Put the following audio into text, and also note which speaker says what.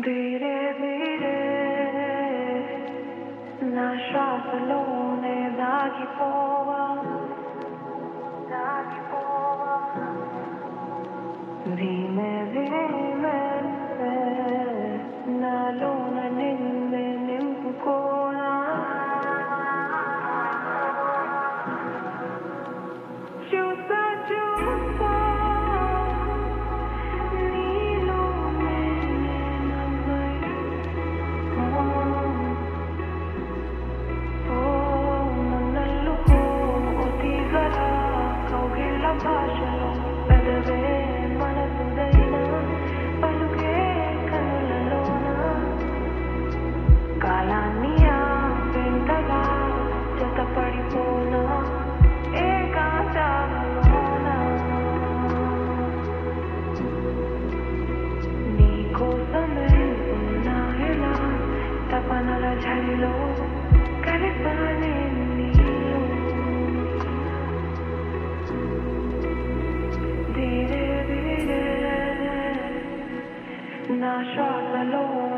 Speaker 1: ధీరే ధీరే నా శ్వాసలోనే దాగిపోవా ధీమే ధీమే నాలోన నిన్నే నింపుకోనా చూస్తా చూస్తా నీలోనే నేనమై నన్నల్లుకో ఓ తీగలా కౌగిళ్ళ భాషలో పెదవే మనసుదైనా పలుకే కనులలోన కాలాన్ని ఆపేంతగా జతపడిపోనా ఏకాంతాలలోన నీకోసమే ఉన్నాయిలా తపనల ఝడిలో కలిసానే నీలో ధీరే ధీరే నా శ్వాసలో